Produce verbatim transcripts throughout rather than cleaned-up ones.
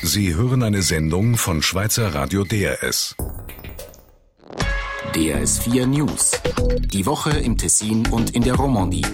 Sie hören eine Sendung von Schweizer Radio D R S. D R S vier News. Die Woche im Tessin und in der Romandie.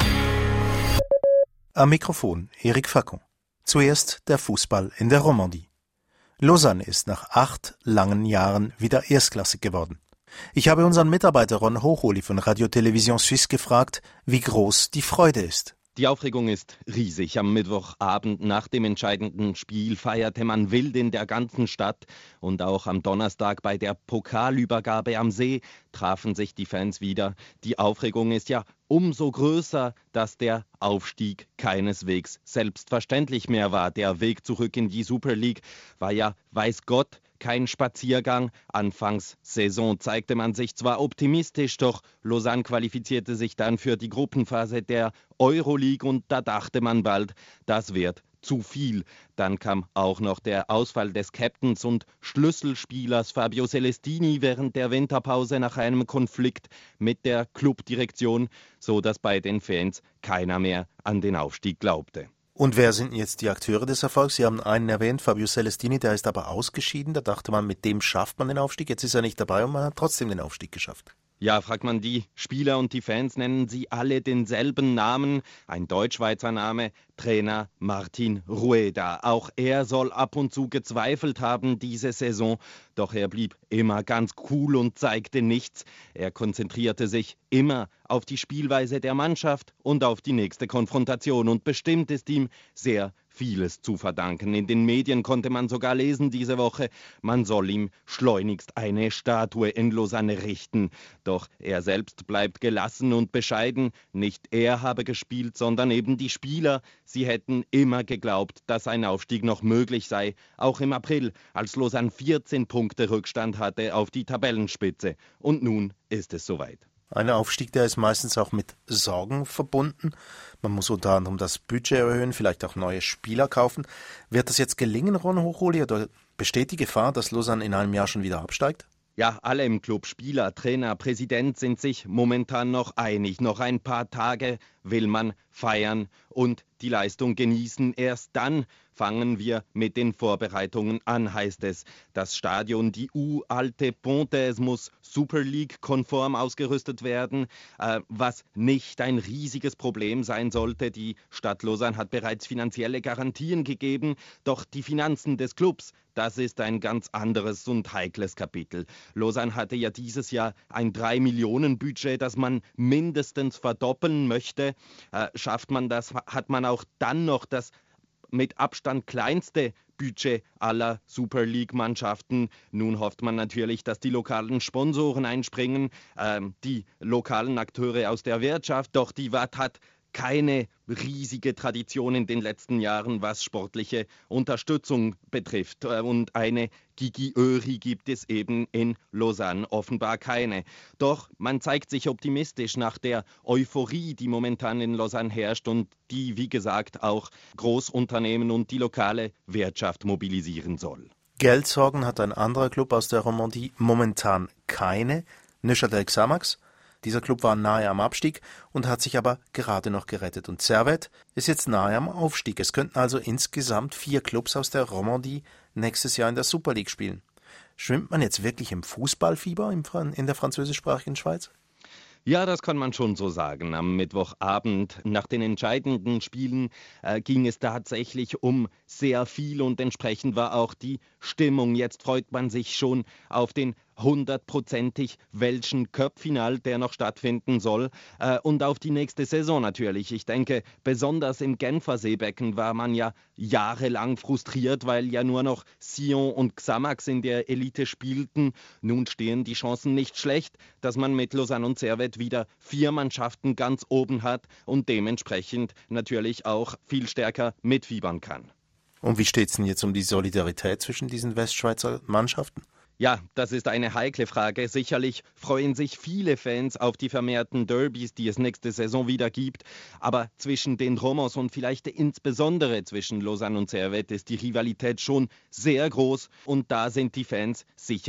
Am Mikrofon Eric Facon. Zuerst der Fußball in der Romandie. Lausanne ist nach acht langen Jahren wieder erstklassig geworden. Ich habe unseren Mitarbeiter Ron Hocholi von Radio Télévision Suisse gefragt, wie groß die Freude ist. Die Aufregung ist riesig. Am Mittwochabend nach dem entscheidenden Spiel feierte man wild in der ganzen Stadt. Und auch am Donnerstag bei der Pokalübergabe am See trafen sich die Fans wieder. Die Aufregung ist ja umso größer, dass der Aufstieg keineswegs selbstverständlich mehr war. Der Weg zurück in die Super League war ja, weiß Gott, kein Spaziergang. Anfangs Saison zeigte man sich zwar optimistisch, doch Lausanne qualifizierte sich dann für die Gruppenphase der Euroleague und da dachte man bald, das wird zu viel. Dann kam auch noch der Ausfall des Captains und Schlüsselspielers Fabio Celestini während der Winterpause nach einem Konflikt mit der Clubdirektion, so dass bei den Fans keiner mehr an den Aufstieg glaubte. Und wer sind jetzt die Akteure des Erfolgs? Sie haben einen erwähnt, Fabio Celestini, der ist aber ausgeschieden. Da dachte man, mit dem schafft man den Aufstieg. Jetzt ist er nicht dabei und man hat trotzdem den Aufstieg geschafft. Ja, fragt man die Spieler und die Fans, nennen sie alle denselben Namen. Ein Deutsch-Schweizer Name, Trainer Martin Rueda. Auch er soll ab und zu gezweifelt haben diese Saison. Doch er blieb immer ganz cool und zeigte nichts. Er konzentrierte sich immer auf die Spielweise der Mannschaft und auf die nächste Konfrontation. Und bestimmt ist ihm sehr vieles zu verdanken. In den Medien konnte man sogar lesen diese Woche, man soll ihm schleunigst eine Statue in Lausanne richten. Doch er selbst bleibt gelassen und bescheiden. Nicht er habe gespielt, sondern eben die Spieler. Sie hätten immer geglaubt, dass ein Aufstieg noch möglich sei. Auch im April, als Lausanne vierzehn Punkte Rückstand hatte auf die Tabellenspitze. Und nun ist es soweit. Ein Aufstieg, der ist meistens auch mit Sorgen verbunden. Man muss unter anderem das Budget erhöhen, vielleicht auch neue Spieler kaufen. Wird das jetzt gelingen, Ron Hocholi, oder besteht die Gefahr, dass Lausanne in einem Jahr schon wieder absteigt? Ja, alle im Club, Spieler, Trainer, Präsident sind sich momentan noch einig. Noch ein paar Tage will man feiern und die Leistung genießen. Erst dann fangen wir mit den Vorbereitungen an, heißt es. Das Stadion, die uralte Ponte, es muss Super League-konform ausgerüstet werden, äh, was nicht ein riesiges Problem sein sollte. Die Stadt Lausanne hat bereits finanzielle Garantien gegeben, doch die Finanzen des Clubs, das ist ein ganz anderes und heikles Kapitel. Lausanne hatte ja dieses Jahr ein drei Millionen Budget, das man mindestens verdoppeln möchte. Äh, schafft man das, hat man auch dann noch das mit Abstand kleinste Budget aller Super League-Mannschaften. Nun hofft man natürlich, dass die lokalen Sponsoren einspringen, äh, die lokalen Akteure aus der Wirtschaft. Doch die W A T hat keine riesige Tradition in den letzten Jahren, was sportliche Unterstützung betrifft. Und eine Gigi Öri gibt es eben in Lausanne offenbar keine. Doch man zeigt sich optimistisch nach der Euphorie, die momentan in Lausanne herrscht und die, wie gesagt, auch Großunternehmen und die lokale Wirtschaft mobilisieren soll. Geldsorgen hat ein anderer Club aus der Romandie momentan keine, Neuchâtel Xamax. Dieser Club war nahe am Abstieg und hat sich aber gerade noch gerettet. Und Servette ist jetzt nahe am Aufstieg. Es könnten also insgesamt vier Clubs aus der Romandie nächstes Jahr in der Super League spielen. Schwimmt man jetzt wirklich im Fußballfieber in der französischsprachigen Schweiz? Ja, das kann man schon so sagen. Am Mittwochabend nach den entscheidenden Spielen äh, ging es tatsächlich um sehr viel und entsprechend war auch die Stimmung. Jetzt freut man sich schon auf den hundertprozentig Welschen Cup-Final, der noch stattfinden soll, äh, und auf die nächste Saison natürlich. Ich denke, besonders im Genfer Seebecken war man ja jahrelang frustriert, weil ja nur noch Sion und Xamax in der Elite spielten. Nun stehen die Chancen nicht schlecht, dass man mit Lausanne und Servette wieder vier Mannschaften ganz oben hat und dementsprechend natürlich auch viel stärker mitfiebern kann. Und wie steht es denn jetzt um die Solidarität zwischen diesen Westschweizer Mannschaften? Ja, das ist eine heikle Frage. Sicherlich freuen sich viele Fans auf die vermehrten Derbys, die es nächste Saison wieder gibt. Aber zwischen den Romans und vielleicht insbesondere zwischen Lausanne und Servette ist die Rivalität schon sehr groß. Und da sind die Fans sicherlich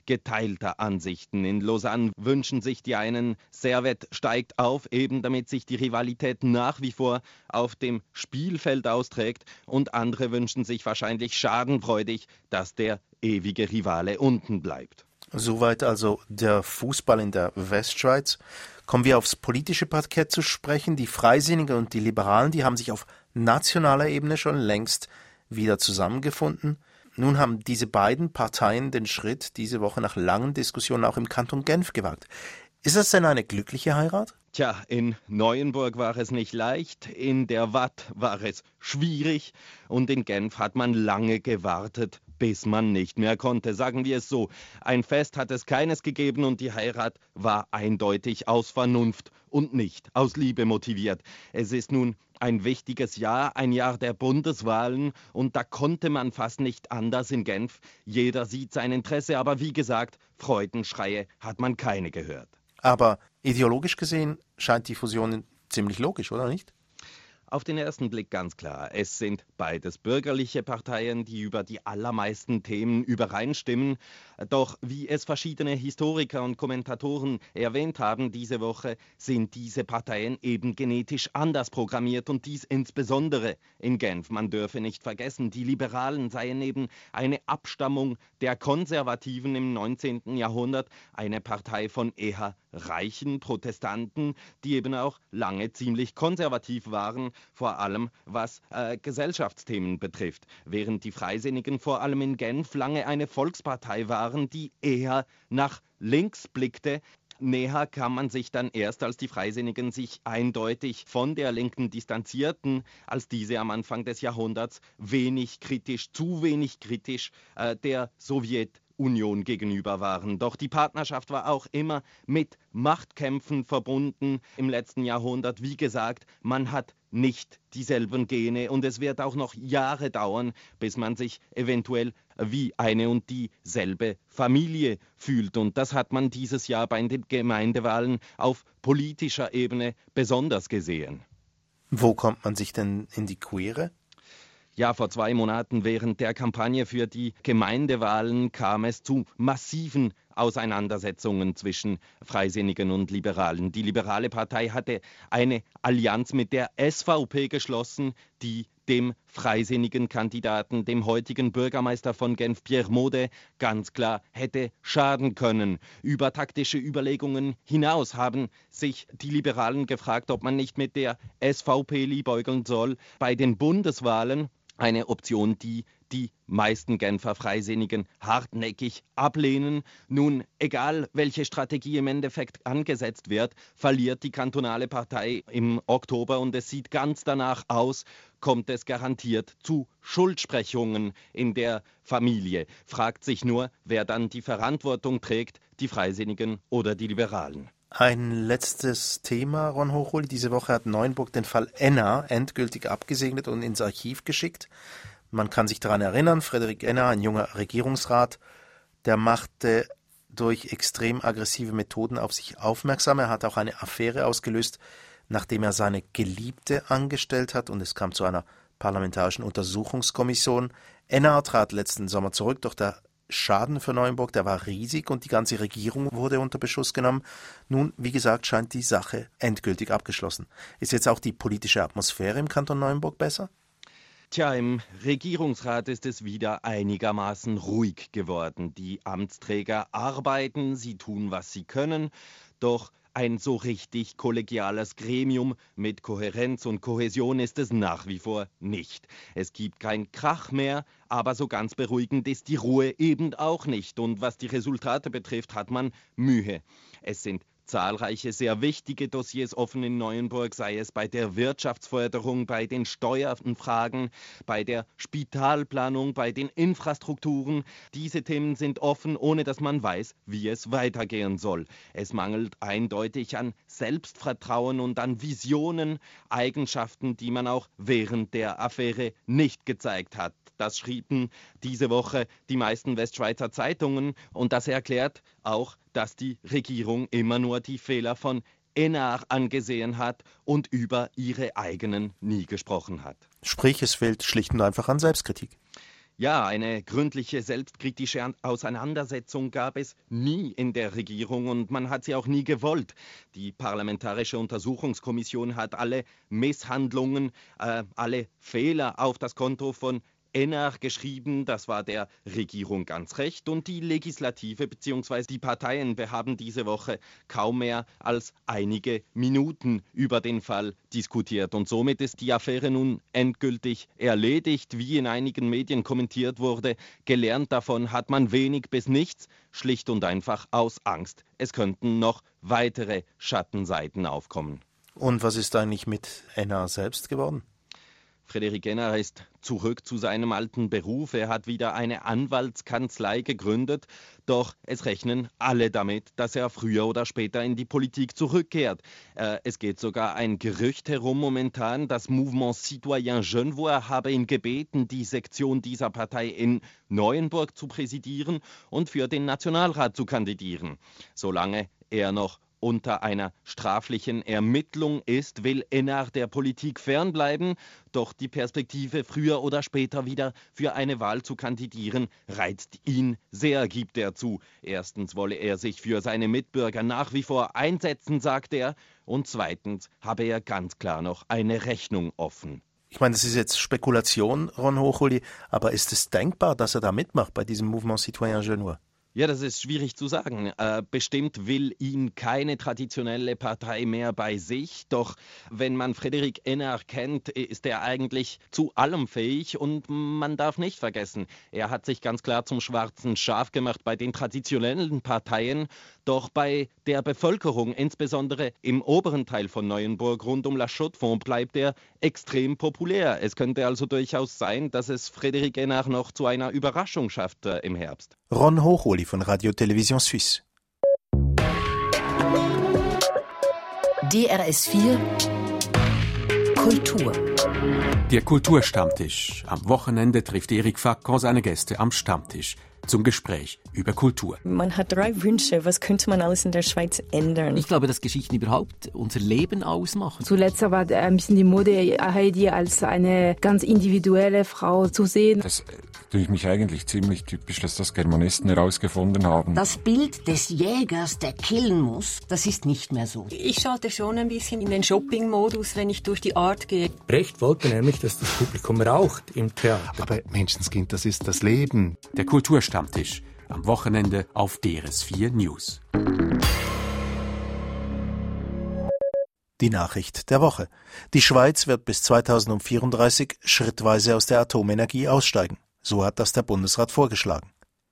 geteilter Ansichten. In Lausanne wünschen sich die einen, Servette steigt auf, eben damit sich die Rivalität nach wie vor auf dem Spielfeld austrägt, und andere wünschen sich wahrscheinlich schadenfreudig, dass der ewige Rivale unten bleibt. Soweit also der Fußball in der Westschweiz. Kommen wir aufs politische Parkett zu sprechen. Die Freisinnigen und die Liberalen, die haben sich auf nationaler Ebene schon längst wieder zusammengefunden. Nun haben diese beiden Parteien den Schritt diese Woche nach langen Diskussionen auch im Kanton Genf gewagt. Ist das denn eine glückliche Heirat? Tja, in Neuenburg war es nicht leicht, in der Watt war es schwierig und in Genf hat man lange gewartet, bis man nicht mehr konnte. Sagen wir es so, ein Fest hat es keines gegeben und die Heirat war eindeutig aus Vernunft und nicht aus Liebe motiviert. Es ist nun ein wichtiges Jahr, ein Jahr der Bundeswahlen, und da konnte man fast nicht anders in Genf. Jeder sieht sein Interesse, aber wie gesagt, Freudenschreie hat man keine gehört. Aber ideologisch gesehen scheint die Fusion ziemlich logisch, oder nicht? Auf den ersten Blick ganz klar. Es sind beides bürgerliche Parteien, die über die allermeisten Themen übereinstimmen. Doch wie es verschiedene Historiker und Kommentatoren erwähnt haben diese Woche, sind diese Parteien eben genetisch anders programmiert, und dies insbesondere in Genf. Man dürfe nicht vergessen, die Liberalen seien eben eine Abstammung der Konservativen im neunzehnten Jahrhundert, eine Partei von eher reichen Protestanten, die eben auch lange ziemlich konservativ waren, vor allem was äh, Gesellschaftsthemen betrifft, während die Freisinnigen vor allem in Genf lange eine Volkspartei waren, die eher nach links blickte. Näher kam man sich dann erst, als die Freisinnigen sich eindeutig von der Linken distanzierten, als diese am Anfang des Jahrhunderts wenig kritisch, zu wenig kritisch äh, der Sowjetunion gegenüber waren. Doch die Partnerschaft war auch immer mit Machtkämpfen verbunden im letzten Jahrhundert. Wie gesagt, man hat nicht dieselben Gene und es wird auch noch Jahre dauern, bis man sich eventuell wie eine und dieselbe Familie fühlt. Und das hat man dieses Jahr bei den Gemeindewahlen auf politischer Ebene besonders gesehen. Wo kommt man sich denn in die Quere? Ja, vor zwei Monaten während der Kampagne für die Gemeindewahlen kam es zu massiven Auseinandersetzungen zwischen Freisinnigen und Liberalen. Die Liberale Partei hatte eine Allianz mit der S V P geschlossen, die dem freisinnigen Kandidaten, dem heutigen Bürgermeister von Genf, Pierre Maudet, ganz klar hätte schaden können. Über taktische Überlegungen hinaus haben sich die Liberalen gefragt, ob man nicht mit der S V P liebäugeln soll bei den Bundeswahlen. Eine Option, die die meisten Genfer Freisinnigen hartnäckig ablehnen. Nun, egal welche Strategie im Endeffekt angesetzt wird, verliert die kantonale Partei im Oktober und es sieht ganz danach aus, kommt es garantiert zu Schuldsprechungen in der Familie. Fragt sich nur, wer dann die Verantwortung trägt, die Freisinnigen oder die Liberalen. Ein letztes Thema, Ron Hochul. Diese Woche hat Neuenburg den Fall Enna endgültig abgesegnet und ins Archiv geschickt. Man kann sich daran erinnern, Frederik Enna, ein junger Regierungsrat, der machte durch extrem aggressive Methoden auf sich aufmerksam. Er hat auch eine Affäre ausgelöst, nachdem er seine Geliebte angestellt hat, und es kam zu einer parlamentarischen Untersuchungskommission. Enna trat letzten Sommer zurück, doch der Schaden für Neuenburg, der war riesig und die ganze Regierung wurde unter Beschuss genommen. Nun, wie gesagt, scheint die Sache endgültig abgeschlossen. Ist jetzt auch die politische Atmosphäre im Kanton Neuenburg besser? Tja, im Regierungsrat ist es wieder einigermaßen ruhig geworden. Die Amtsträger arbeiten, sie tun, was sie können, doch ein so richtig kollegiales Gremium mit Kohärenz und Kohäsion ist es nach wie vor nicht. Es gibt kein Krach mehr, aber so ganz beruhigend ist die Ruhe eben auch nicht. Und was die Resultate betrifft, hat man Mühe. Es sind zahlreiche sehr wichtige Dossiers offen in Neuenburg, sei es bei der Wirtschaftsförderung, bei den Steuerfragen, bei der Spitalplanung, bei den Infrastrukturen. Diese Themen sind offen, ohne dass man weiß, wie es weitergehen soll. Es mangelt eindeutig an Selbstvertrauen und an Visionen, Eigenschaften, die man auch während der Affäre nicht gezeigt hat. Das schrieben diese Woche die meisten Westschweizer Zeitungen und das erklärt auch, dass die Regierung immer nur die Fehler von Enna angesehen hat und über ihre eigenen nie gesprochen hat. Sprich, es fehlt schlicht und einfach an Selbstkritik. Ja, eine gründliche selbstkritische Auseinandersetzung gab es nie in der Regierung und man hat sie auch nie gewollt. Die Parlamentarische Untersuchungskommission hat alle Misshandlungen, äh, alle Fehler auf das Konto von Ennar geschrieben, das war der Regierung ganz recht, und die Legislative bzw. die Parteien haben diese Woche kaum mehr als einige Minuten über den Fall diskutiert. Und somit ist die Affäre nun endgültig erledigt, wie in einigen Medien kommentiert wurde. Gelernt davon hat man wenig bis nichts, schlicht und einfach aus Angst. Es könnten noch weitere Schattenseiten aufkommen. Und was ist eigentlich mit Ennar selbst geworden? Frédéric Ennar ist zurück zu seinem alten Beruf. Er hat wieder eine Anwaltskanzlei gegründet. Doch es rechnen alle damit, dass er früher oder später in die Politik zurückkehrt. Äh, es geht sogar ein Gerücht herum momentan, das Mouvement Citoyen Genevois habe ihn gebeten, die Sektion dieser Partei in Neuenburg zu präsidieren und für den Nationalrat zu kandidieren. Solange er noch unter einer straflichen Ermittlung ist, will Ennar der Politik fernbleiben. Doch die Perspektive, früher oder später wieder für eine Wahl zu kandidieren, reizt ihn sehr, gibt er zu. Erstens wolle er sich für seine Mitbürger nach wie vor einsetzen, sagt er. Und zweitens habe er ganz klar noch eine Rechnung offen. Ich meine, das ist jetzt Spekulation, Ron Hochuli, aber ist es denkbar, dass er da mitmacht bei diesem Mouvement Citoyen Genevois? Ja, das ist schwierig zu sagen. Äh, bestimmt will ihn keine traditionelle Partei mehr bei sich. Doch wenn man Frédéric Ennar kennt, ist er eigentlich zu allem fähig. Und man darf nicht vergessen, er hat sich ganz klar zum schwarzen Schaf gemacht bei den traditionellen Parteien. Doch bei der Bevölkerung, insbesondere im oberen Teil von Neuenburg rund um La Chaux-de-Fonds, bleibt er extrem populär. Es könnte also durchaus sein, dass es Frédéric Ennar noch zu einer Überraschung schafft äh, im Herbst. Ron Hochuli von Radio Television Suisse. D R S vier Kultur. Der Kulturstammtisch. Am Wochenende trifft Eric Facon seine Gäste am Stammtisch zum Gespräch über Kultur. Man hat drei Wünsche. Was könnte man alles in der Schweiz ändern? Ich glaube, dass Geschichten überhaupt unser Leben ausmachen. Zuletzt war ein bisschen die Mode, Heidi als eine ganz individuelle Frau zu sehen. Das tue ich mich eigentlich ziemlich typisch, dass das Germanisten herausgefunden haben. Das Bild des Jägers, der killen muss, das ist nicht mehr so. Ich schalte schon ein bisschen in den Shopping-Modus, wenn ich durch die Art gehe. Brecht wollte nämlich, dass das Publikum raucht im Theater. Aber Menschenskind, das ist das Leben. Der Kulturstammtisch. Am Wochenende auf D R S vier News. Die Nachricht der Woche. Die Schweiz wird bis zweitausendvierunddreißig schrittweise aus der Atomenergie aussteigen. So hat das der Bundesrat vorgeschlagen.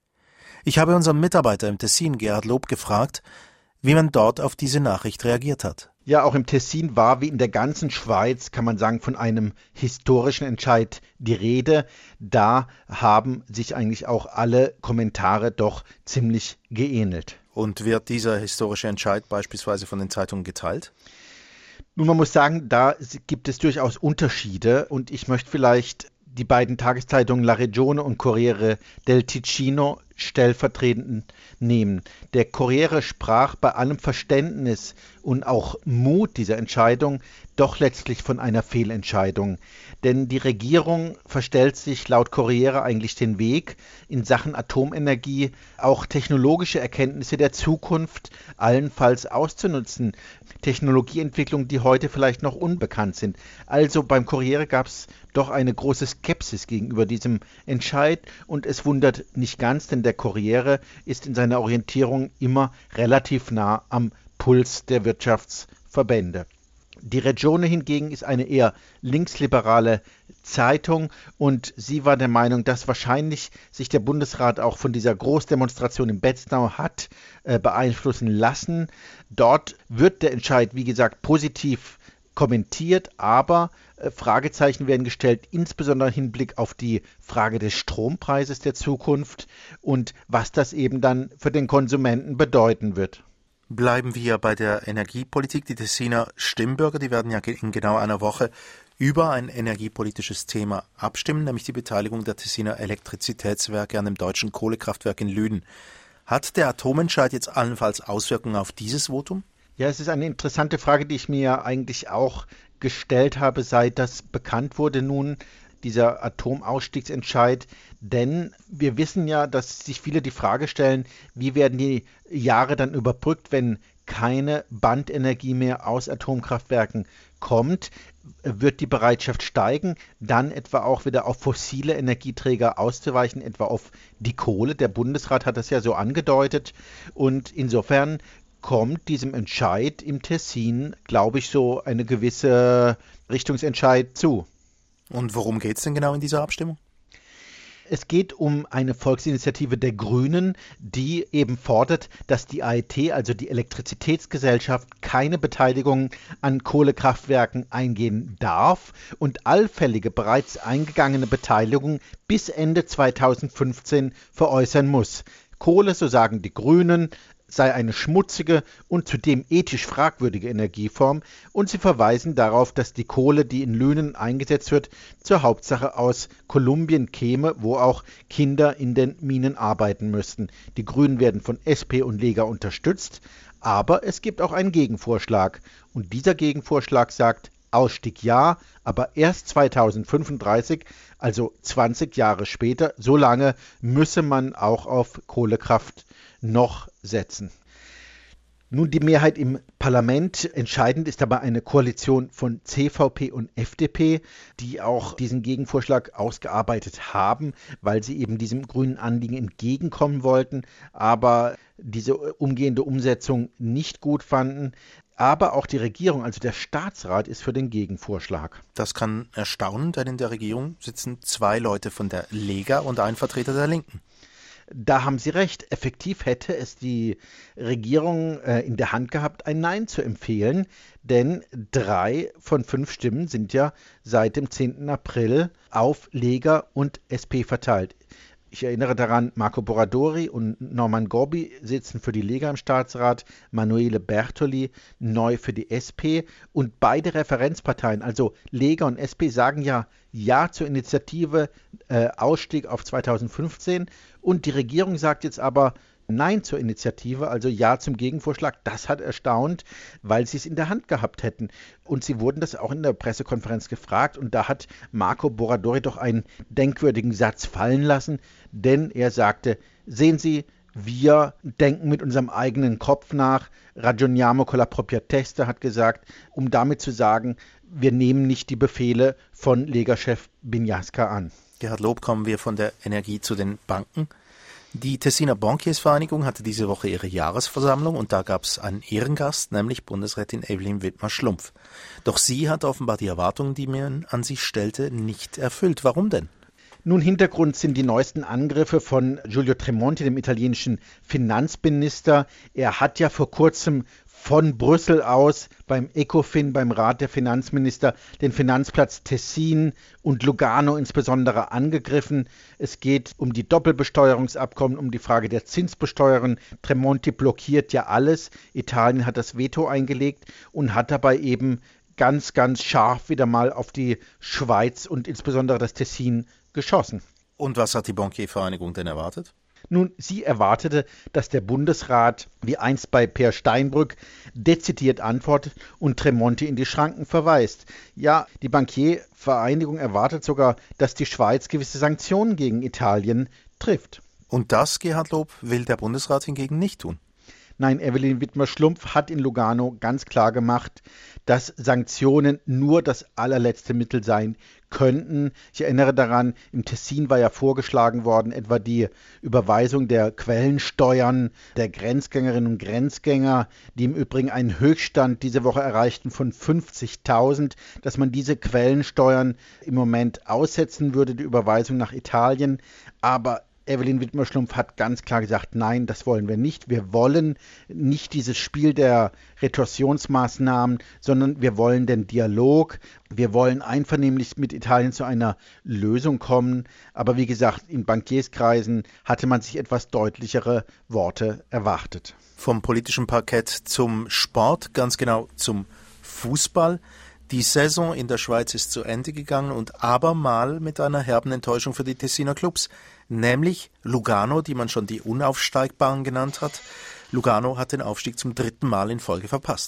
Ich habe unseren Mitarbeiter im Tessin, Gerhard Lob, gefragt, wie man dort auf diese Nachricht reagiert hat. Ja, auch im Tessin war wie in der ganzen Schweiz, kann man sagen, von einem historischen Entscheid die Rede. Da haben sich eigentlich auch alle Kommentare doch ziemlich geähnelt. Und wird dieser historische Entscheid beispielsweise von den Zeitungen geteilt? Nun, man muss sagen, da gibt es durchaus Unterschiede und ich möchte vielleicht die beiden Tageszeitungen La Regione und Corriere del Ticino stellvertretend nehmen. Der Corriere sprach bei allem Verständnis und auch Mut dieser Entscheidung doch letztlich von einer Fehlentscheidung. Denn die Regierung verstellt sich laut Corriere eigentlich den Weg, in Sachen Atomenergie auch technologische Erkenntnisse der Zukunft allenfalls auszunutzen. Technologieentwicklungen, die heute vielleicht noch unbekannt sind. Also beim Corriere gab es doch eine große Skepsis gegenüber diesem Entscheid und es wundert nicht ganz, denn der Corriere ist in seiner Orientierung immer relativ nah am Puls der Wirtschaftsverbände. Die Regione hingegen ist eine eher linksliberale Zeitung und sie war der Meinung, dass wahrscheinlich sich der Bundesrat auch von dieser Großdemonstration in Betznau hat äh, beeinflussen lassen. Dort wird der Entscheid, wie gesagt, positiv kommentiert, aber äh, Fragezeichen werden gestellt, insbesondere im Hinblick auf die Frage des Strompreises der Zukunft und was das eben dann für den Konsumenten bedeuten wird. Bleiben wir bei der Energiepolitik. Die Tessiner Stimmbürger, die werden ja in genau einer Woche über ein energiepolitisches Thema abstimmen, nämlich die Beteiligung der Tessiner Elektrizitätswerke an dem deutschen Kohlekraftwerk in Lüden. Hat der Atomentscheid jetzt allenfalls Auswirkungen auf dieses Votum? Ja, es ist eine interessante Frage, die ich mir eigentlich auch gestellt habe, seit das bekannt wurde. Nun, dieser Atomausstiegsentscheid. Denn wir wissen ja, dass sich viele die Frage stellen, wie werden die Jahre dann überbrückt, wenn keine Bandenergie mehr aus Atomkraftwerken kommt. Wird die Bereitschaft steigen, dann etwa auch wieder auf fossile Energieträger auszuweichen, etwa auf die Kohle. Der Bundesrat hat das ja so angedeutet. Und insofern kommt diesem Entscheid im Tessin, glaube ich, so eine gewisse Richtungsentscheid zu. Und worum geht es denn genau in dieser Abstimmung? Es geht um eine Volksinitiative der Grünen, die eben fordert, dass die A E T, also die Elektrizitätsgesellschaft, keine Beteiligung an Kohlekraftwerken eingehen darf und allfällige bereits eingegangene Beteiligung bis Ende zweitausendfünfzehn veräußern muss. Kohle, so sagen die Grünen, sei eine schmutzige und zudem ethisch fragwürdige Energieform und sie verweisen darauf, dass die Kohle, die in Löhnen eingesetzt wird, zur Hauptsache aus Kolumbien käme, wo auch Kinder in den Minen arbeiten müssten. Die Grünen werden von S P und Lega unterstützt, aber es gibt auch einen Gegenvorschlag und dieser Gegenvorschlag sagt, Ausstieg ja, aber erst zweitausendfünfunddreißig, also zwanzig Jahre später, so lange müsse man auch auf Kohlekraft noch setzen. Nun, die Mehrheit im Parlament, entscheidend ist aber eine Koalition von C V P und F D P, die auch diesen Gegenvorschlag ausgearbeitet haben, weil sie eben diesem grünen Anliegen entgegenkommen wollten, aber diese umgehende Umsetzung nicht gut fanden. Aber auch die Regierung, also der Staatsrat, ist für den Gegenvorschlag. Das kann erstaunen, denn in der Regierung sitzen zwei Leute von der Lega und ein Vertreter der Linken. Da haben Sie recht. Effektiv hätte es die Regierung äh, in der Hand gehabt, ein Nein zu empfehlen, denn drei von fünf Stimmen sind ja seit dem zehnten April auf Lega und S P verteilt. Ich erinnere daran, Marco Borradori und Norman Gorby sitzen für die Lega im Staatsrat, Manuele Bertoli neu für die S P und beide Referenzparteien, also Lega und S P, sagen ja Ja zur Initiative, äh, Ausstieg auf zweitausendfünfzehn und die Regierung sagt jetzt aber Nein zur Initiative, also Ja zum Gegenvorschlag. Das hat erstaunt, weil sie es in der Hand gehabt hätten. Und sie wurden das auch in der Pressekonferenz gefragt und da hat Marco Borradori doch einen denkwürdigen Satz fallen lassen, denn er sagte, sehen Sie, wir denken mit unserem eigenen Kopf nach. Ragioniamo con la propria testa hat gesagt, um damit zu sagen, wir nehmen nicht die Befehle von Lega-Chef Bignasca an. Gerhard Lob, kommen wir von der Energie zu den Banken. Die Tessiner Bankiersvereinigung hatte diese Woche ihre Jahresversammlung und da gab es einen Ehrengast, nämlich Bundesrätin Evelyn Wittmer-Schlumpf. Doch sie hat offenbar die Erwartungen, die man an sie stellte, nicht erfüllt. Warum denn? Nun, Hintergrund sind die neuesten Angriffe von Giulio Tremonti, dem italienischen Finanzminister. Er hat ja vor kurzem von Brüssel aus beim ECOFIN, beim Rat der Finanzminister, den Finanzplatz Tessin und Lugano insbesondere angegriffen. Es geht um die Doppelbesteuerungsabkommen, um die Frage der Zinsbesteuerung. Tremonti blockiert ja alles. Italien hat das Veto eingelegt und hat dabei eben ganz, ganz scharf wieder mal auf die Schweiz und insbesondere das Tessin geschossen. Und was hat die Bankiervereinigung denn erwartet? Nun, sie erwartete, dass der Bundesrat, wie einst bei Peer Steinbrück, dezidiert antwortet und Tremonti in die Schranken verweist. Ja, die Bankiervereinigung erwartet sogar, dass die Schweiz gewisse Sanktionen gegen Italien trifft. Und das, Gerhard Lob, will der Bundesrat hingegen nicht tun. Nein, Evelyn Wittmer-Schlumpf hat in Lugano ganz klar gemacht, dass Sanktionen nur das allerletzte Mittel sein könnten. Ich erinnere daran, im Tessin war ja vorgeschlagen worden, etwa die Überweisung der Quellensteuern der Grenzgängerinnen und Grenzgänger, die im Übrigen einen Höchststand diese Woche erreichten von fünfzigtausend, dass man diese Quellensteuern im Moment aussetzen würde, die Überweisung nach Italien. Aber Evelyn Wittmer-Schlumpf hat ganz klar gesagt, nein, das wollen wir nicht. Wir wollen nicht dieses Spiel der Retorsionsmaßnahmen, sondern wir wollen den Dialog. Wir wollen einvernehmlich mit Italien zu einer Lösung kommen. Aber wie gesagt, in Bankierskreisen hatte man sich etwas deutlichere Worte erwartet. Vom politischen Parkett zum Sport, ganz genau zum Fußball. Die Saison in der Schweiz ist zu Ende gegangen und abermal mit einer herben Enttäuschung für die Tessiner Clubs, nämlich Lugano, die man schon die Unaufsteigbaren genannt hat. Lugano hat den Aufstieg zum dritten Mal in Folge verpasst.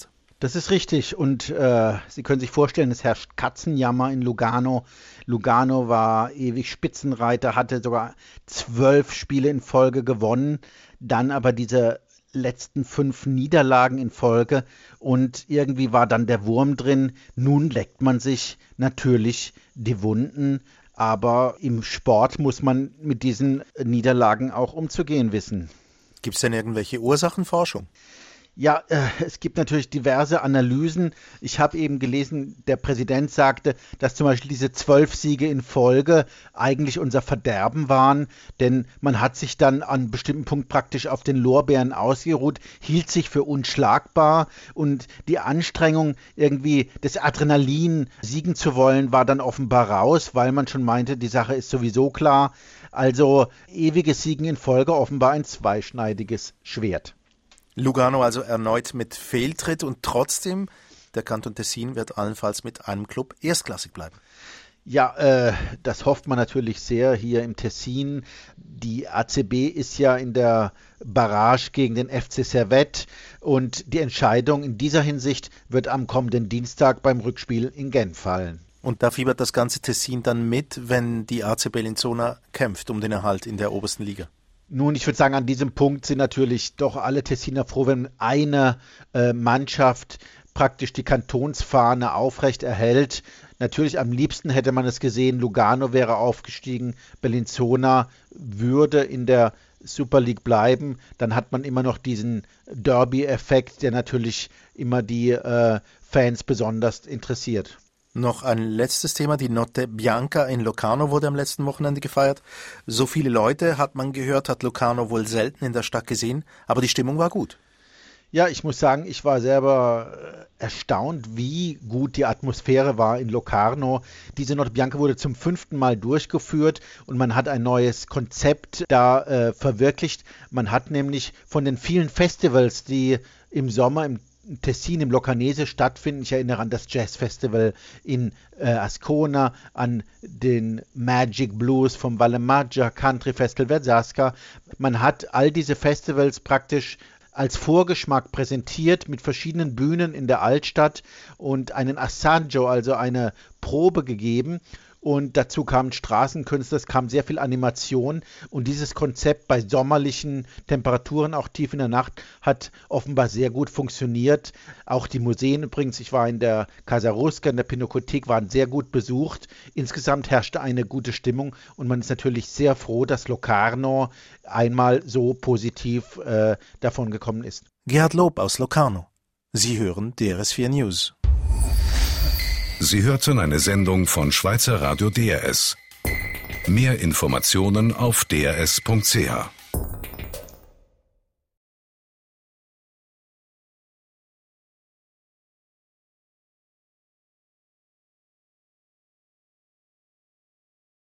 Das ist richtig und äh, Sie können sich vorstellen, es herrscht Katzenjammer in Lugano. Lugano war ewig Spitzenreiter, hatte sogar zwölf Spiele in Folge gewonnen, dann aber diese letzten fünf Niederlagen in Folge und irgendwie war dann der Wurm drin. Nun leckt man sich natürlich die Wunden, aber im Sport muss man mit diesen Niederlagen auch umzugehen wissen. Gibt es denn irgendwelche Ursachenforschung? Ja, äh, es gibt natürlich diverse Analysen. Ich habe eben gelesen, der Präsident sagte, dass zum Beispiel diese zwölf Siege in Folge eigentlich unser Verderben waren, denn man hat sich dann an einem bestimmten Punkt praktisch auf den Lorbeeren ausgeruht, hielt sich für unschlagbar und die Anstrengung, irgendwie das Adrenalin siegen zu wollen, war dann offenbar raus, weil man schon meinte, die Sache ist sowieso klar. Also ewiges Siegen in Folge, offenbar ein zweischneidiges Schwert. Lugano also erneut mit Fehltritt und trotzdem, der Kanton Tessin wird allenfalls mit einem Club erstklassig bleiben. Ja, äh, das hofft man natürlich sehr hier im Tessin. Die A C B ist ja in der Barrage gegen den F C Servette und die Entscheidung in dieser Hinsicht wird am kommenden Dienstag beim Rückspiel in Genf fallen. Und da fiebert das ganze Tessin dann mit, wenn die A C Bellinzona kämpft um den Erhalt in der obersten Liga? Nun, ich würde sagen, an diesem Punkt sind natürlich doch alle Tessiner froh, wenn eine äh, Mannschaft praktisch die Kantonsfahne aufrecht erhält. Natürlich am liebsten hätte man es gesehen, Lugano wäre aufgestiegen, Bellinzona würde in der Super League bleiben. Dann hat man immer noch diesen Derby-Effekt, der natürlich immer die äh, Fans besonders interessiert. Noch ein letztes Thema, die Notte Bianca in Locarno wurde am letzten Wochenende gefeiert. So viele Leute, hat man gehört, hat Locarno wohl selten in der Stadt gesehen, aber die Stimmung war gut. Ja, ich muss sagen, ich war selber erstaunt, wie gut die Atmosphäre war in Locarno. Diese Notte Bianca wurde zum fünften Mal durchgeführt und man hat ein neues Konzept da äh, verwirklicht. Man hat nämlich von den vielen Festivals, die im Sommer im Tessin im Locarnese stattfinden. Ich erinnere an das Jazz-Festival in äh, Ascona, an den Magic Blues vom Valle Maggia, Country Festival Versasca. Man hat all diese Festivals praktisch als Vorgeschmack präsentiert mit verschiedenen Bühnen in der Altstadt und einen Assaggio, also eine Probe gegeben. Und dazu kamen Straßenkünstler, es kam sehr viel Animation und dieses Konzept bei sommerlichen Temperaturen, auch tief in der Nacht, hat offenbar sehr gut funktioniert. Auch die Museen übrigens, ich war in der Casa Rusca, in der Pinakothek, waren sehr gut besucht. Insgesamt herrschte eine gute Stimmung und man ist natürlich sehr froh, dass Locarno einmal so positiv äh, davon gekommen ist. Gerhard Lob aus Locarno. Sie hören D R S vier News. Sie hörten eine Sendung von Schweizer Radio D R S. Mehr Informationen auf d r s punkt c h.